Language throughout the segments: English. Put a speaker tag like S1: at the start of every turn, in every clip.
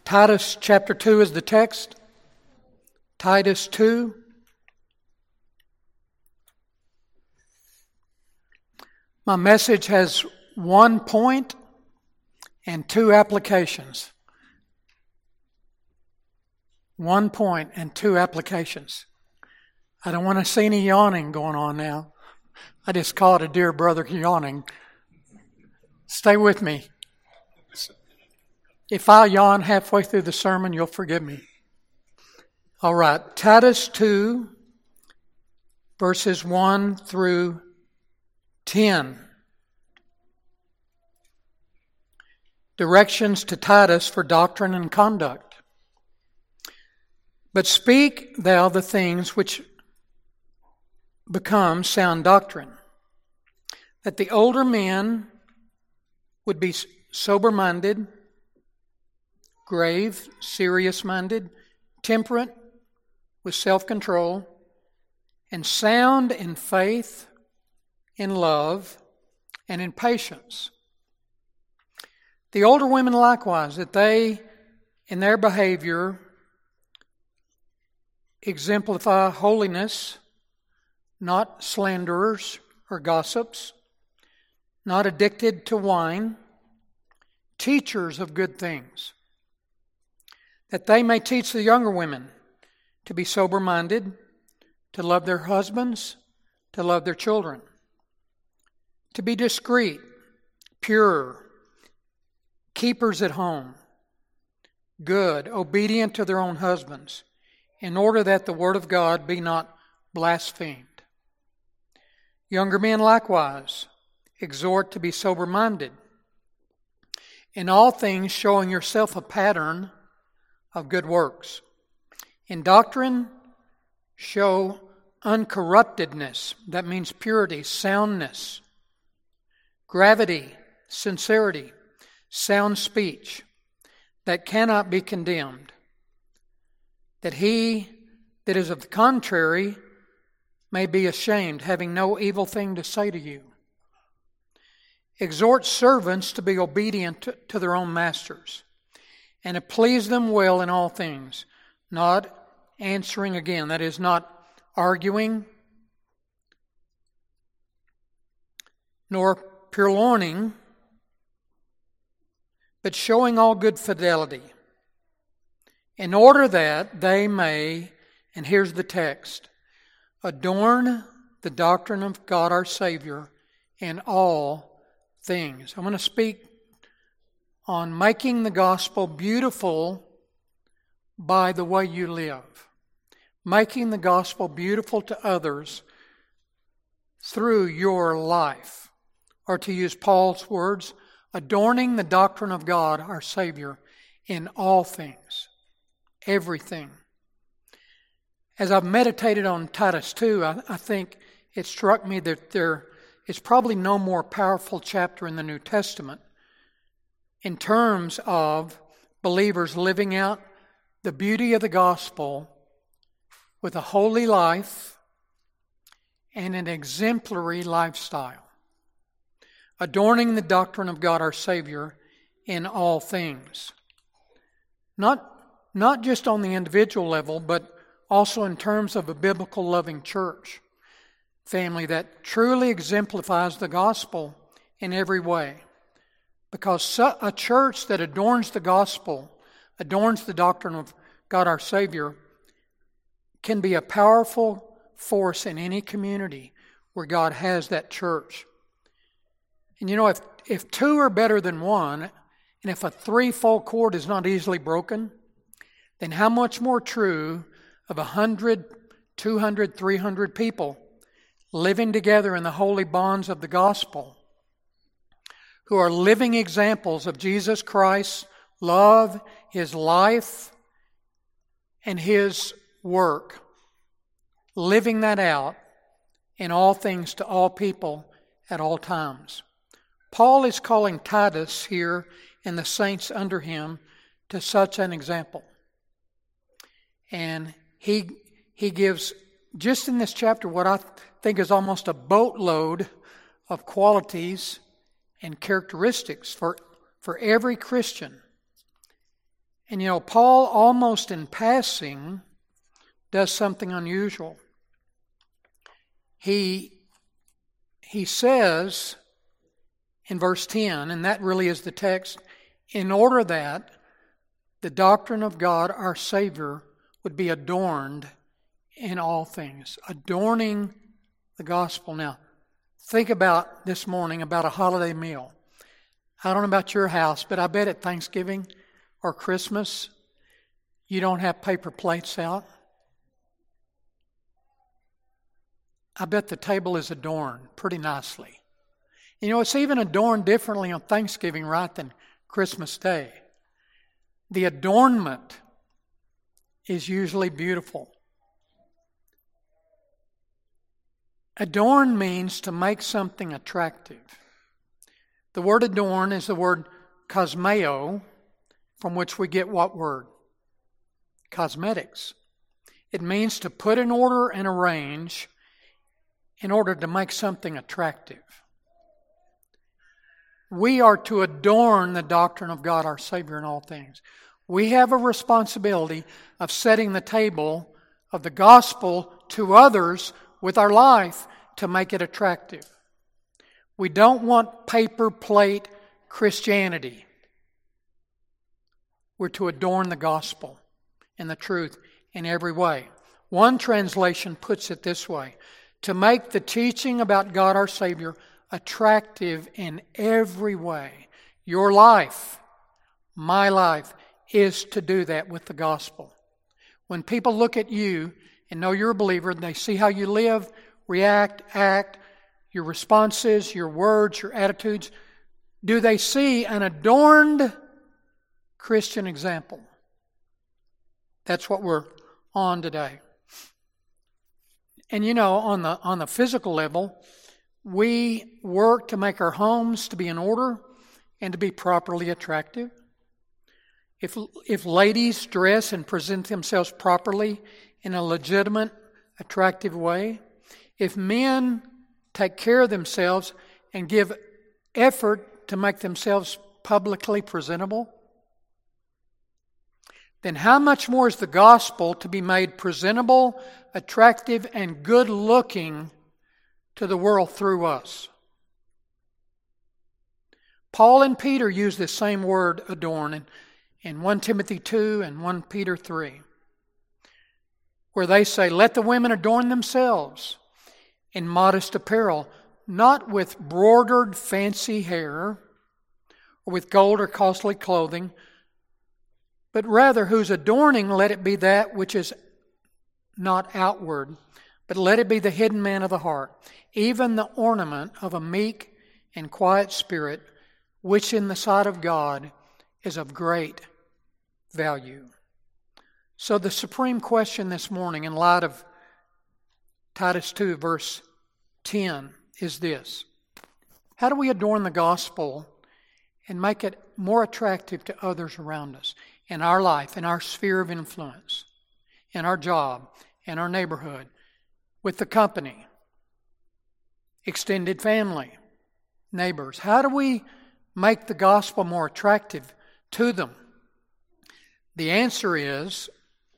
S1: Titus chapter 2 is the text. Titus 2. My message has 1 point and 2 applications. 1 point and 2 applications. I don't want to see any yawning going on now. I just caught a dear brother yawning. Stay with me. If I yawn halfway through the sermon, you'll forgive me. All right, Titus 2, verses 1 through 10. Directions to Titus for doctrine and conduct. But speak thou the things which become sound doctrine, that the older men would be sober-minded, grave, serious-minded, temperate, with self-control, and sound in faith, in love, and in patience. The older women likewise, that they, in their behavior, exemplify holiness, not slanderers or gossips, not addicted to wine, teachers of good things, that they may teach the younger women to be sober-minded, to love their husbands, to love their children, to be discreet, pure, keepers at home, good, obedient to their own husbands, in order that the word of God be not blasphemed. Younger men likewise exhort to be sober-minded, in all things showing yourself a pattern of good works. In doctrine, show uncorruptedness, that means purity, soundness, gravity, sincerity, sound speech, that cannot be condemned, that he that is of the contrary may be ashamed, having no evil thing to say to you. Exhort servants to be obedient to their own masters, and to please them well in all things, not answering again, that is, not arguing, nor purloining, but showing all good fidelity, in order that they may, and here's the text, adorn the doctrine of God our Savior in all things. I'm going to speak on making the gospel beautiful by the way you live. Making the gospel beautiful to others through your life. Or to use Paul's words, adorning the doctrine of God our Savior in all things. Everything. As I've meditated on Titus 2, I think it struck me that there is probably no more powerful chapter in the New Testament in terms of believers living out the beauty of the gospel with a holy life and an exemplary lifestyle. Adorning the doctrine of God our Savior in all things. Not just on the individual level, but also in terms of a biblical loving church family that truly exemplifies the gospel in every way. Because a church that adorns the gospel, adorns the doctrine of God our Savior, can be a powerful force in any community where God has that church. And you know, if 2 are better than 1, and if a threefold cord is not easily broken, then how much more true of 100, 200, 300 people living together in the holy bonds of the gospel, who are living examples of Jesus Christ's love, His life, and His work, living that out in all things to all people at all times. Paul is calling Titus here and the saints under him to such an example. And he gives, just in this chapter, what I think is almost a boatload of qualities and characteristics for every Christian. And Paul, almost in passing, does something unusual. He says in verse 10, and that really is the text, in order that the doctrine of God, our Savior, would be adorned in all things. Adorning the gospel. Now, think about this morning about a holiday meal. I don't know about your house, but I bet at Thanksgiving or Christmas, you don't have paper plates out. I bet the table is adorned pretty nicely. It's even adorned differently on Thanksgiving, right, than Christmas Day. The adornment is usually beautiful. Adorn means to make something attractive. The word adorn is the word cosmeo, from which we get what word? Cosmetics. It means to put in order and arrange in order to make something attractive. We are to adorn the doctrine of God, our Savior, in all things. We have a responsibility of setting the table of the gospel to others with our life to make it attractive. We don't want paper plate Christianity. We're to adorn the gospel and the truth in every way. One translation puts it this way: to make the teaching about God our Savior attractive in every way. Your life, my life, is to do that with the gospel. When people look at you and know you're a believer, they see how you live, react, act, your responses, your words, your attitudes. Do they see an adorned Christian example? That's what we're on today. And on the physical level, we work to make our homes to be in order and to be properly attractive. If ladies dress and present themselves properly in a legitimate, attractive way, if men take care of themselves and give effort to make themselves publicly presentable, then how much more is the gospel to be made presentable, attractive, and good-looking to the world through us? Paul and Peter use this same word, adorn, in 1 Timothy 2 and 1 Peter 3, where they say, let the women adorn themselves in modest apparel, not with broidered fancy hair or with gold or costly clothing, but rather whose adorning let it be that which is not outward, but let it be the hidden man of the heart, even the ornament of a meek and quiet spirit, which in the sight of God is of great value. So the supreme question this morning, in light of Titus 2, verse 10, is this: how do we adorn the gospel and make it more attractive to others around us, in our life, in our sphere of influence, in our job, in our neighborhood, with the company, extended family, neighbors? How do we make the gospel more attractive to them? The answer is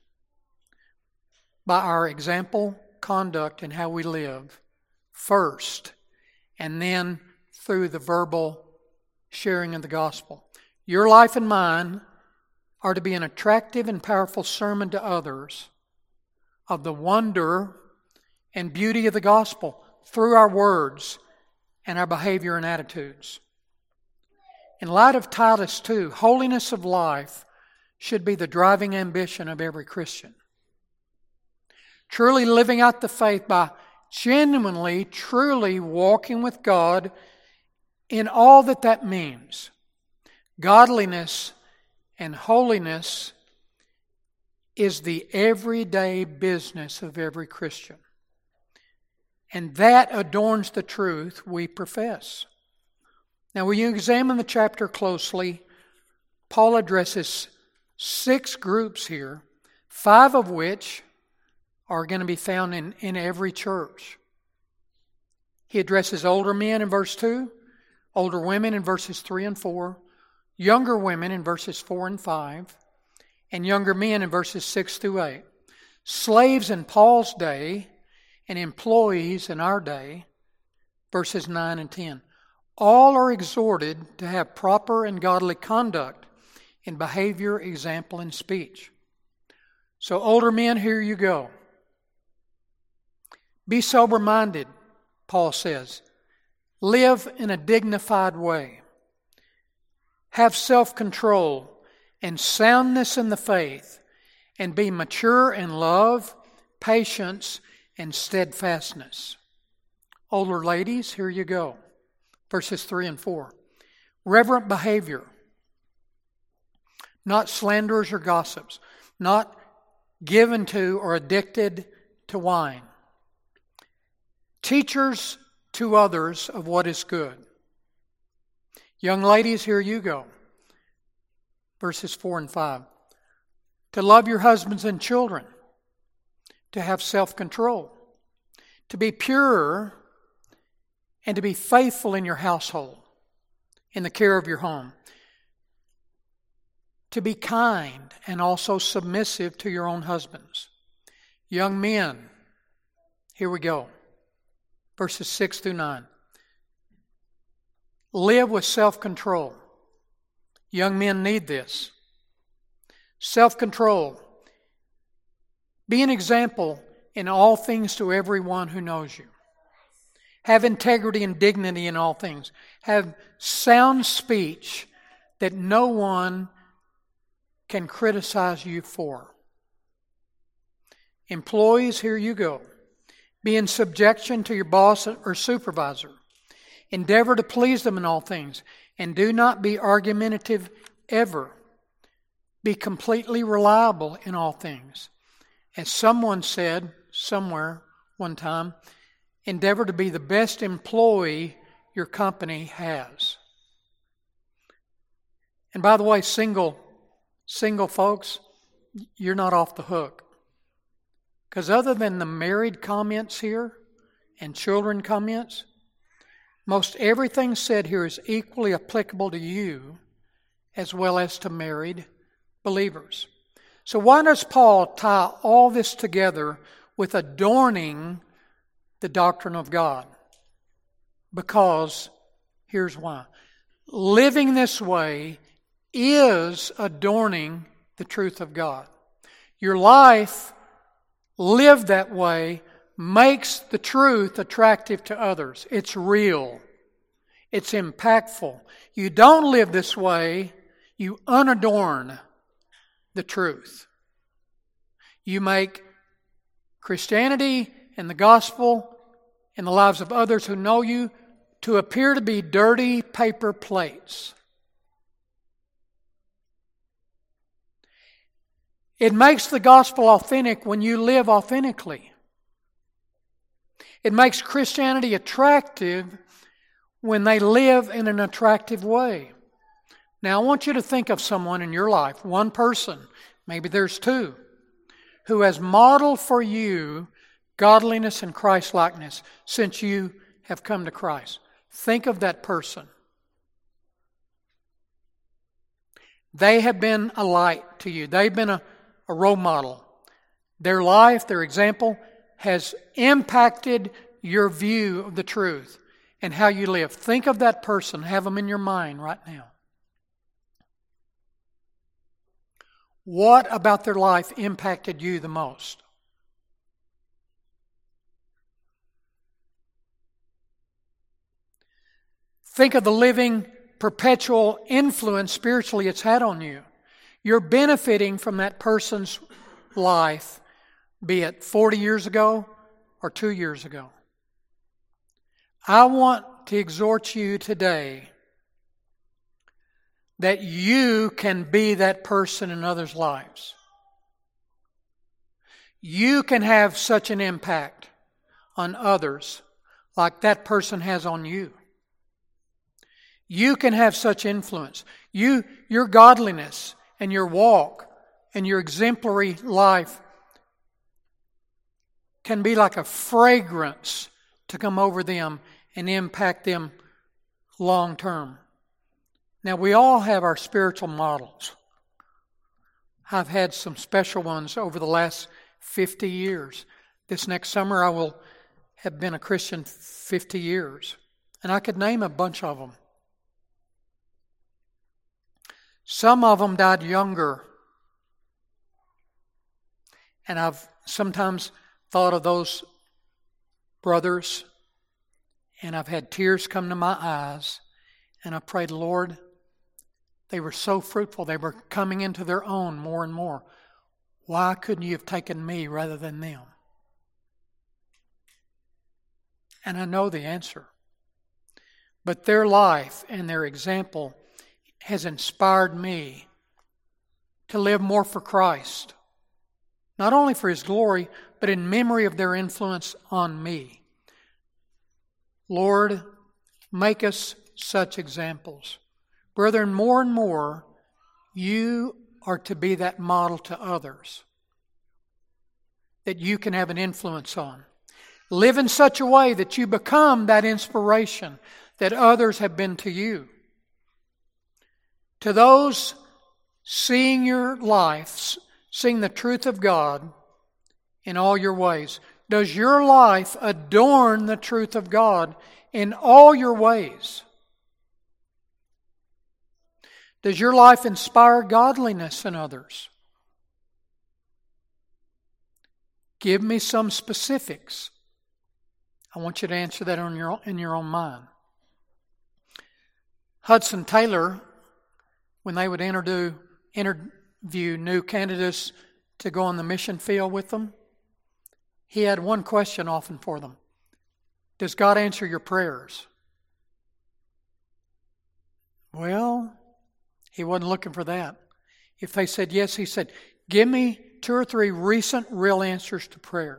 S1: by our example, conduct, and how we live first, and then through the verbal sharing of the gospel. Your life and mine are to be an attractive and powerful sermon to others of the wonder and beauty of the gospel through our words and our behavior and attitudes. In light of Titus 2, holiness of life should be the driving ambition of every Christian. Truly living out the faith by genuinely, truly walking with God in all that means. Godliness and holiness is the everyday business of every Christian. And that adorns the truth we profess. Now, when you examine the chapter closely, Paul addresses 6 groups here, 5 of which are going to be found in every church. He addresses older men in verse 2, older women in verses 3 and 4, younger women in verses 4 and 5, and younger men in verses 6 through 8. Slaves in Paul's day and employees in our day, verses 9 and 10. All are exhorted to have proper and godly conduct in behavior, example, and speech. So older men, here you go. Be sober-minded, Paul says. Live in a dignified way. Have self-control and soundness in the faith, and be mature in love, patience, and steadfastness. Older ladies, here you go. Verses 3 and 4. Reverent behavior. Not slanderers or gossips. Not given to or addicted to wine. Teachers to others of what is good. Young ladies, here you go. Verses 4 and 5. To love your husbands and children. To have self-control. To be pure and to be faithful in your household, in the care of your home. To be kind and also submissive to your own husbands. Young men, here we go. Verses 6 through 9. Live with self-control. Young men need this. Self-control. Be an example in all things to everyone who knows you. Have integrity and dignity in all things. Have sound speech that no one can criticize you for. Employees, here you go. Be in subjection to your boss or supervisor. Endeavor to please them in all things. And do not be argumentative ever. Be completely reliable in all things. As someone said somewhere one time, endeavor to be the best employee your company has. And by the way, single folks, you're not off the hook. Because other than the married comments here and children comments, most everything said here is equally applicable to you as well as to married believers. So why does Paul tie all this together with adorning the doctrine of God? Because here's why. Living this way is adorning the truth of God. Your life lived that way makes the truth attractive to others. It's real. It's impactful. You don't live this way, you unadorn the truth. You make Christianity and the gospel in the lives of others who know you to appear to be dirty paper plates. It makes the gospel authentic when you live authentically. It makes Christianity attractive when they live in an attractive way. Now, I want you to think of someone in your life, one person, maybe there's two, who has modeled for you godliness and Christ-likeness since you have come to Christ. Think of that person. They have been a light to you. They've been a role model. Their life, their example, has impacted your view of the truth and how you live. Think of that person. Have them in your mind right now. What about their life impacted you the most? Think of the living, perpetual influence spiritually it's had on you. You're benefiting from that person's life, be it 40 years ago or 2 years ago. I want to exhort you today that you can be that person in others' lives. You can have such an impact on others like that person has on you. You can have such influence. Your godliness and your walk and your exemplary life can be like a fragrance to come over them and impact them long term. Now, we all have our spiritual models. I've had some special ones over the last 50 years. This next summer I will have been a Christian 50 years. And I could name a bunch of them. Some of them died younger. And I've sometimes thought of those brothers, and I've had tears come to my eyes, and I prayed, Lord, they were so fruitful. They were coming into their own more and more. Why couldn't you have taken me rather than them? And I know the answer. But their life and their example has inspired me to live more for Christ. Not only for His glory, but in memory of their influence on me. Lord, make us such examples. Brethren, more and more, you are to be that model to others that you can have an influence on. Live in such a way that you become that inspiration that others have been to you. To those seeing your life, seeing the truth of God in all your ways, does your life adorn the truth of God in all your ways? Does your life inspire godliness in others? Give me some specifics. I want you to answer that in your own mind. Hudson Taylor, when they would interview new candidates to go on the mission field with them, he had one question often for them. Does God answer your prayers? Well, he wasn't looking for that. If they said yes, he said, give me 2 or 3 recent real answers to prayer.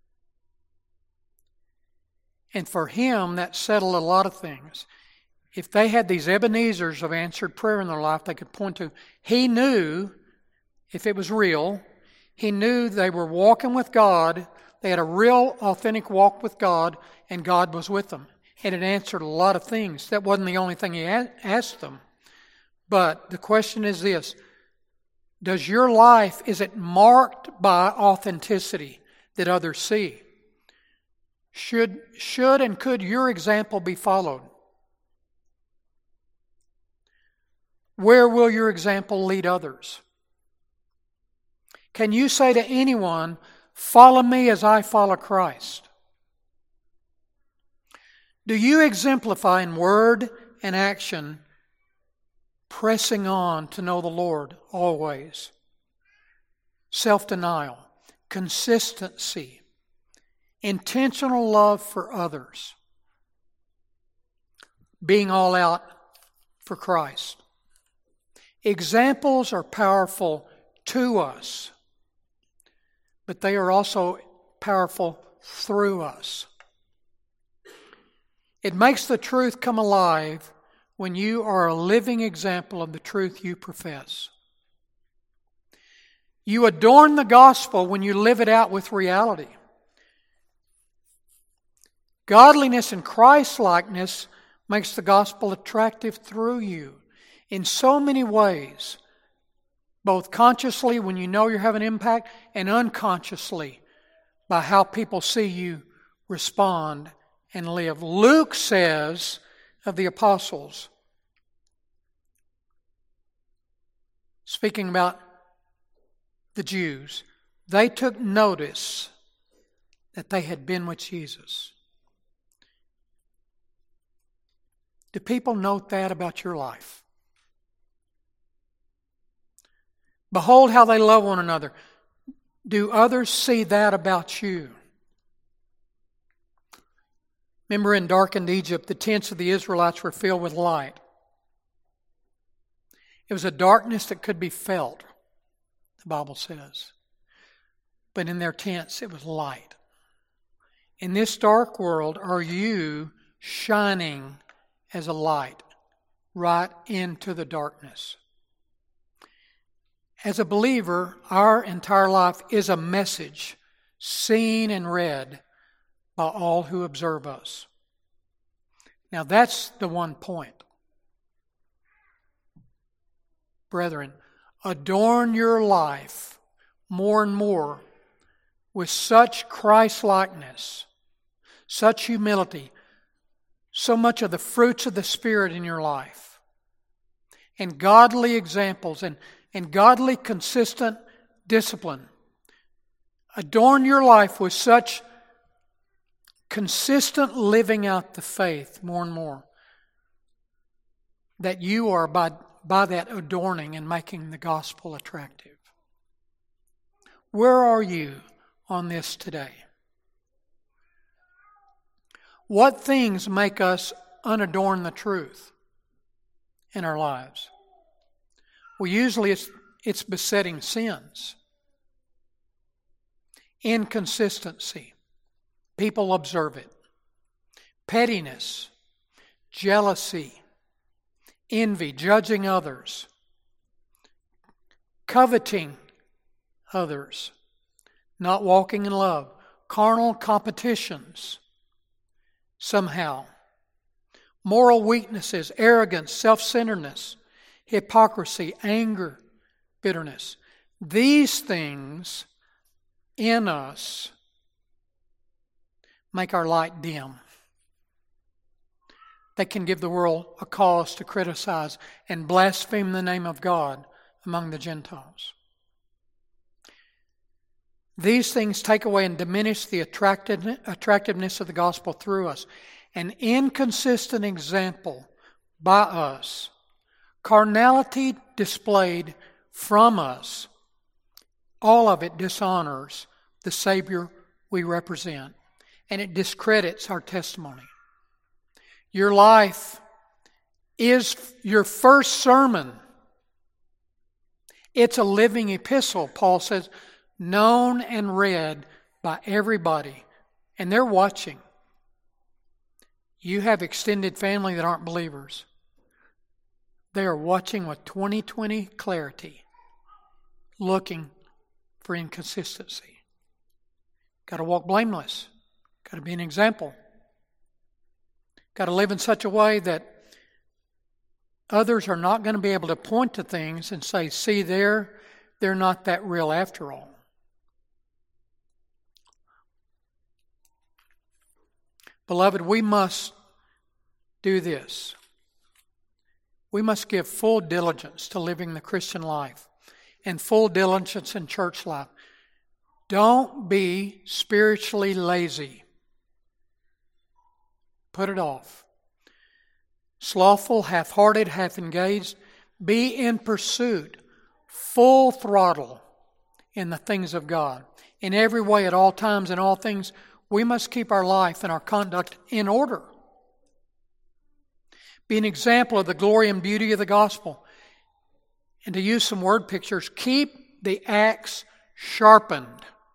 S1: And for him, that settled a lot of things. If they had these Ebenezers of answered prayer in their life they could point to, he knew, if it was real, he knew they were walking with God, they had a real, authentic walk with God, and God was with them. And it answered a lot of things. That wasn't the only thing he asked them. But the question is this: does your life, is it marked by authenticity that others see? Should and could your example be followed? Where will your example lead others? Can you say to anyone, follow me as I follow Christ? Do you exemplify in word and action pressing on to know the Lord always? Self-denial, consistency, intentional love for others, being all out for Christ. Examples are powerful to us, but they are also powerful through us. It makes the truth come alive when you are a living example of the truth you profess. You adorn the gospel when you live it out with reality. Godliness and Christ-likeness makes the gospel attractive through you in so many ways, both consciously when you know you're having impact and unconsciously by how people see you respond and live. Luke says of the apostles, speaking about the Jews, they took notice that they had been with Jesus. Do people note that about your life? Behold how they love one another. Do others see that about you? Remember, in darkened Egypt, the tents of the Israelites were filled with light. It was a darkness that could be felt, the Bible says. But in their tents, it was light. In this dark world, are you shining as a light right into the darkness? As a believer, our entire life is a message seen and read by all who observe us. Now that's the one point. Brethren, adorn your life more and more with such Christ-likeness, such humility, so much of the fruits of the Spirit in your life, and godly examples and godly consistent discipline. Adorn your life with such consistent living out the faith more and more that you are by that adorning and making the gospel attractive. Where are you on this today? What things make us unadorn the truth in our lives? Well, usually it's besetting sins. Inconsistency. People observe it. Pettiness. Jealousy. Envy. Judging others. Coveting others. Not walking in love. Carnal competitions. Somehow. Moral weaknesses. Arrogance. Self-centeredness. Hypocrisy. Anger. Bitterness. These things in us make our light dim. They can give the world a cause to criticize and blaspheme the name of God among the Gentiles. These things take away and diminish the attractiveness of the gospel through us. An inconsistent example by us, carnality displayed from us, all of it dishonors the Savior we represent, and it discredits our testimony. Your life is your first sermon. It's a living epistle, Paul says, known and read by everybody, and they're watching. You have extended family that aren't believers. They are watching with 20/20 clarity, looking for inconsistency. Got to walk blameless. Got to be an example. Got to live in such a way that others are not going to be able to point to things and say, see, they're not that real after all. Beloved, we must do this. We must give full diligence to living the Christian life and full diligence in church life. Don't be spiritually lazy. Put it off. Slothful, half-hearted, half-engaged. Be in pursuit, full throttle in the things of God. In every way, at all times, in all things, we must keep our life and our conduct in order. Be an example of the glory and beauty of the gospel. And to use some word pictures, keep the axe sharpened.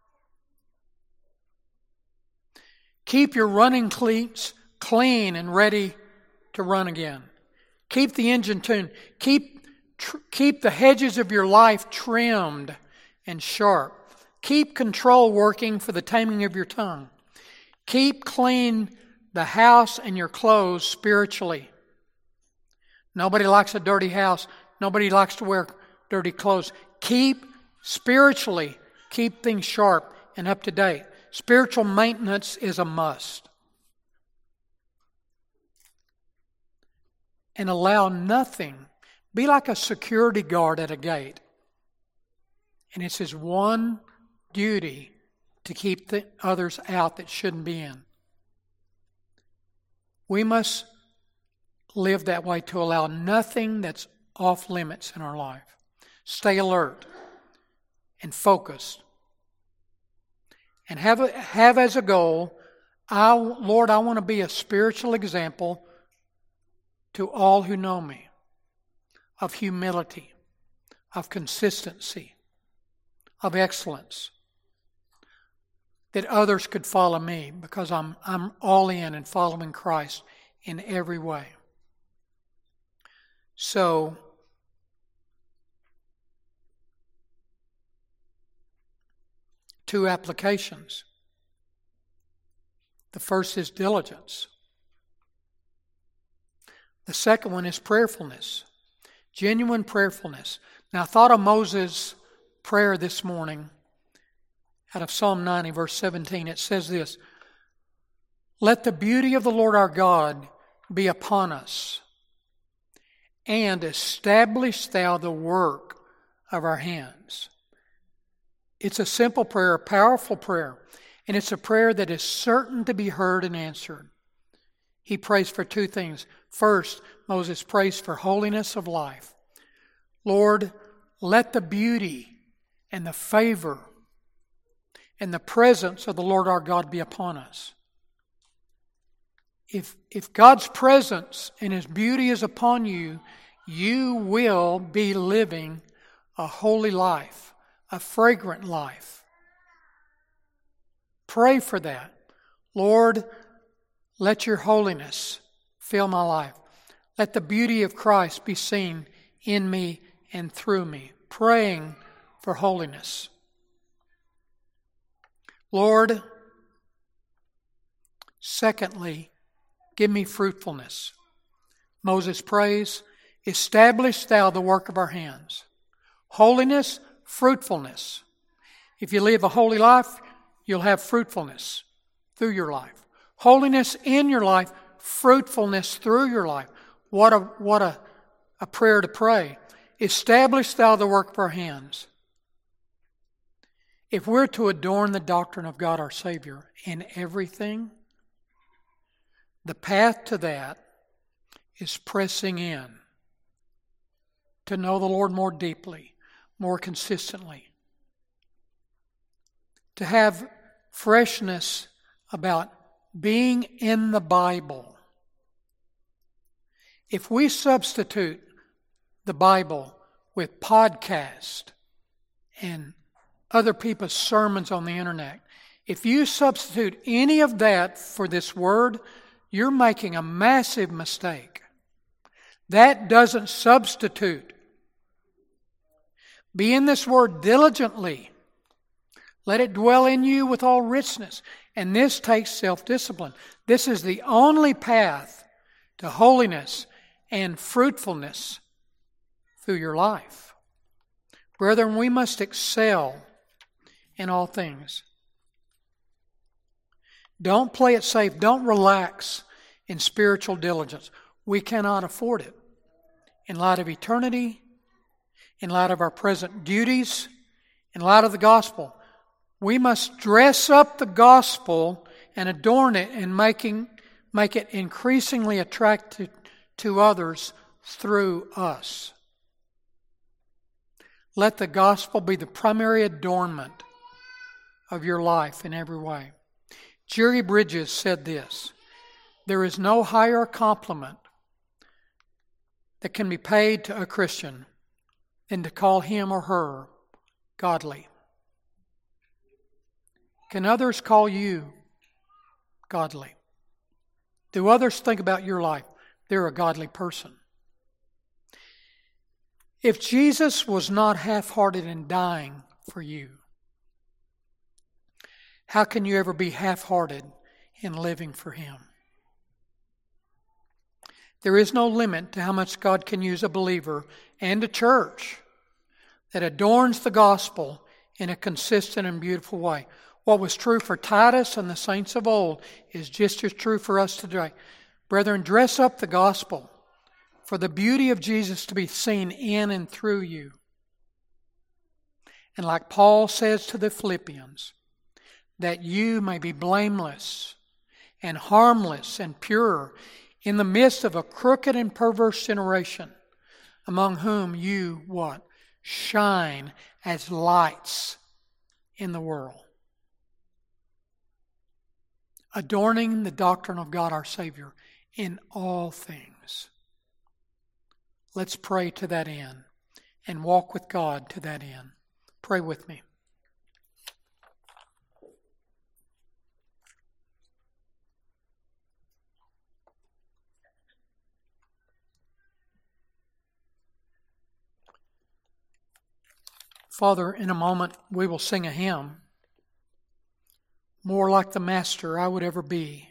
S1: Keep your running cleats clean and ready to run again. Keep the engine tuned. Keep the hedges of your life trimmed and sharp. Keep control working for the taming of your tongue. Keep clean the house and your clothes spiritually. Nobody likes a dirty house. Nobody likes to wear dirty clothes. Keep things sharp and up to date. Spiritual maintenance is a must. And allow nothing. Be like a security guard at a gate. And it's his one duty to keep the others out that shouldn't be in. We must live that way to allow nothing that's off limits in our life. Stay alert and focused. And have as a goal, Lord, I want to be a spiritual example to all who know me, of humility, of consistency, of excellence, that others could follow me because I'm all in and following Christ in every way. So, two applications. The first is diligence. The second one is prayerfulness. Genuine prayerfulness. Now, I thought of Moses' prayer this morning out of Psalm 90, verse 17. It says this, "Let the beauty of the Lord our God be upon us, and establish thou the work of our hands." It's a simple prayer, a powerful prayer, and it's a prayer that is certain to be heard and answered. He prays for two things. First, Moses prays for holiness of life. Lord, let the beauty and the favor and the presence of the Lord our God be upon us. If God's presence and His beauty is upon you, you will be living a holy life, a fragrant life. Pray for that. Lord, let your holiness fill my life. Let the beauty of Christ be seen in me and through me. Praying for holiness. Lord, secondly, give me fruitfulness. Moses prays, establish thou the work of our hands. Holiness, fruitfulness. If you live a holy life, you'll have fruitfulness through your life. Holiness in your life, fruitfulness through your life. What a prayer to pray. Establish thou the work of our hands. If we're to adorn the doctrine of God our Savior in everything, the path to that is pressing in to know the Lord more deeply, more consistently. To have freshness about being in the Bible. If we substitute the Bible with podcast and other people's sermons on the internet, if you substitute any of that for this word, you're making a massive mistake. That doesn't substitute. Be in this word diligently. Let it dwell in you with all richness. And this takes self-discipline. This is the only path to holiness and fruitfulness through your life. Brethren, we must excel in all things. Don't play it safe. Don't relax in spiritual diligence. We cannot afford it. In light of eternity, in light of our present duties, in light of the gospel, we must dress up the gospel and adorn it and make it increasingly attractive to others through us. Let the gospel be the primary adornment of your life in every way. Jerry Bridges said this, "There is no higher compliment that can be paid to a Christian than to call him or her godly." Can others call you godly? Do others think about your life? They're a godly person. If Jesus was not half-hearted in dying for you, how can you ever be half-hearted in living for Him? There is no limit to how much God can use a believer and a church that adorns the gospel in a consistent and beautiful way. What was true for Titus and the saints of old is just as true for us today. Brethren, dress up the gospel for the beauty of Jesus to be seen in and through you. And like Paul says to the Philippians, that you may be blameless and harmless and pure in the midst of a crooked and perverse generation, among whom you, what? Shine as lights in the world. Adorning the doctrine of God our Savior in all things. Let's pray to that end and walk with God to that end. Pray with me. Father, in a moment we will sing a hymn, "More like the Master I would ever be."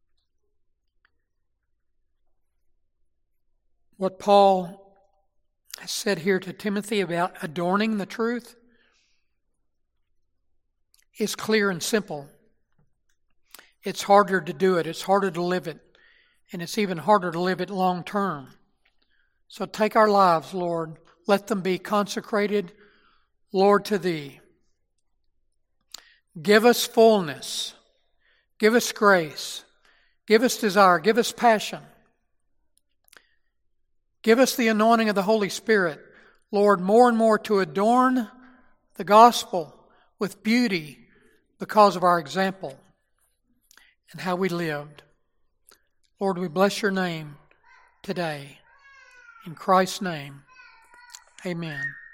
S1: What Paul I said here to Timothy about adorning the truth is clear and simple. It's harder to do it. It's harder to live it. And it's even harder to live it long term. So take our lives, Lord. Let them be consecrated, Lord, to Thee. Give us fullness. Give us grace. Give us desire. Give us passion. Give us the anointing of the Holy Spirit, Lord, more and more to adorn the gospel with beauty because of our example and how we lived. Lord, we bless Your name today. In Christ's name, amen.